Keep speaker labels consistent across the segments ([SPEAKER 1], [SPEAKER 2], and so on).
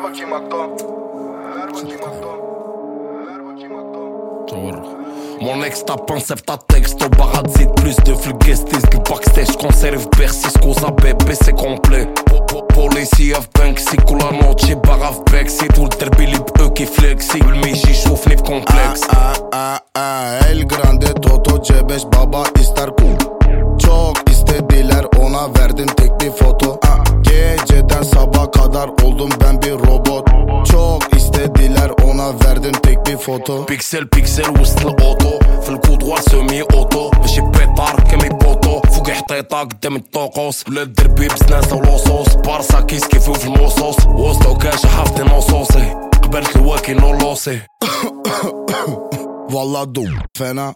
[SPEAKER 1] Mon ex tape un save ta texte au barazit. Plus de fluguestis que backstage. Conserve Bercy, scusa bébé c'est complet. Polisi av Banksy كل نوتشي باغا في باكسي طول الدربي اللي بأوكي فليكسي والميجي يشوفني في كومبلكس.
[SPEAKER 2] El grande Toto Cebeş baba ister kul. Çok istediler ona verdim tek bir foto. Geceden sabah kadar oldum ben bir robot. Çok istediler ona verdim tek bir foto.
[SPEAKER 1] Pixel pixel وسط الأوتو في الكودوار سومي أوتو ماشي بيطار كمي بوتو فوق حطيطة قدام الطوقوس ولا الدربي بزناسة ولوصوص بارسا كيس كيفو في الموصوص وسطو كاشا حافظي نوصوصي قبلت الواكي نولوسي.
[SPEAKER 2] Valla dum fena.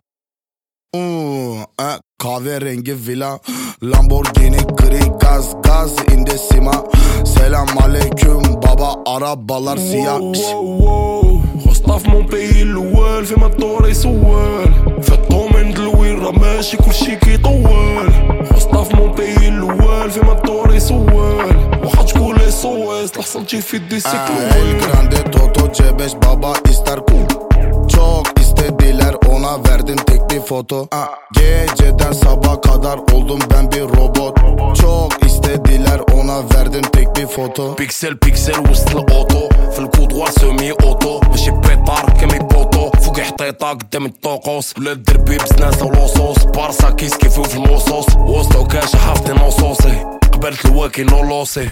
[SPEAKER 2] Kahverengi villa Lamborghini gri gaz gaz indesima. Selam aleyküm baba arabalar siyah.
[SPEAKER 1] خصنا في مون بيي الأول فيما الدور يسوال في الدومين دلوين راه ماشي كلشي كيطول. خصنا في مون بيي الأول فيما الدور يسوال واخا تقول لي سويس لحسن تجي في دي سيكلوال.
[SPEAKER 2] El grande Toto Cebeş baba ister kul. Çok istediler ona verdim tek bir foto. Geceden sabah kadar oldum ben bir robot. Çok istediler ona verdim tek bir foto.
[SPEAKER 1] بيكسل بيكسل وسط الأوتو في الكودوار سومي أوتو ماشي بيطار كمي بوتو فوق حطيطة قدام الطوقوس ولا الدربي بزناسة ولوصوص بارسا كيس كيفو في الموصوص وسطو كاشا حافظي نوصوصي قبلت الواكي نولوسي.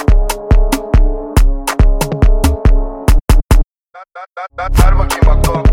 [SPEAKER 3] Ver bakayım aklıma.